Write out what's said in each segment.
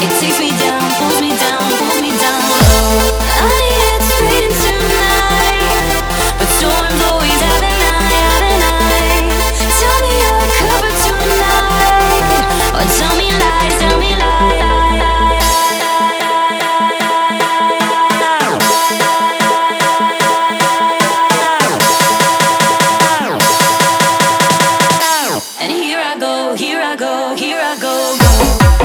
It takes me down, pulls me down, pulls me down low. I head straight into night, but storms always have an eye. Tell me you're covered tonight, or tell me lies, tell me lies. And here I go, here I go, here I go, go.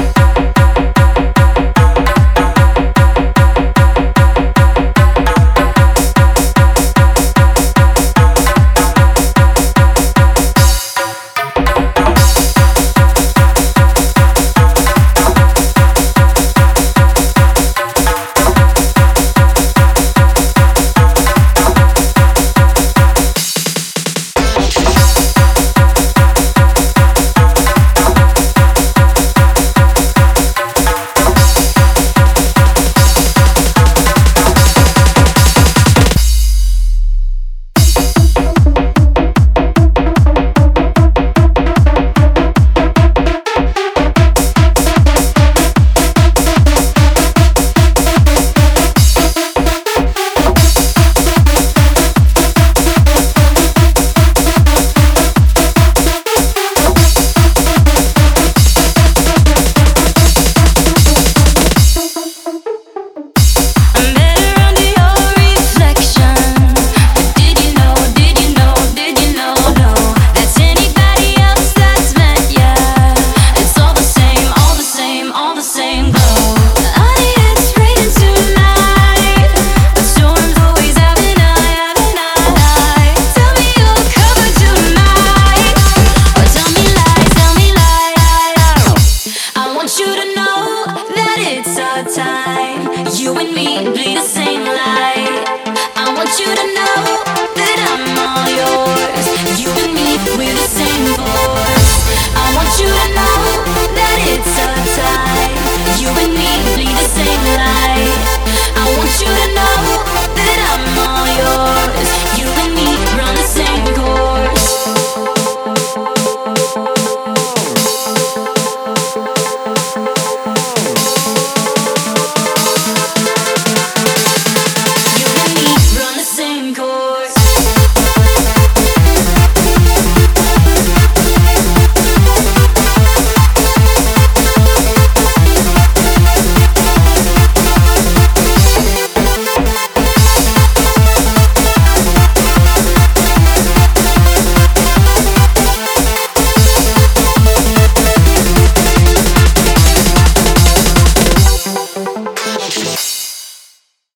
You and me bleed the same light. I want you to know that I'm all yours. You and me, we're the same force. I want you to know that it's our time. You and me bleed the same light.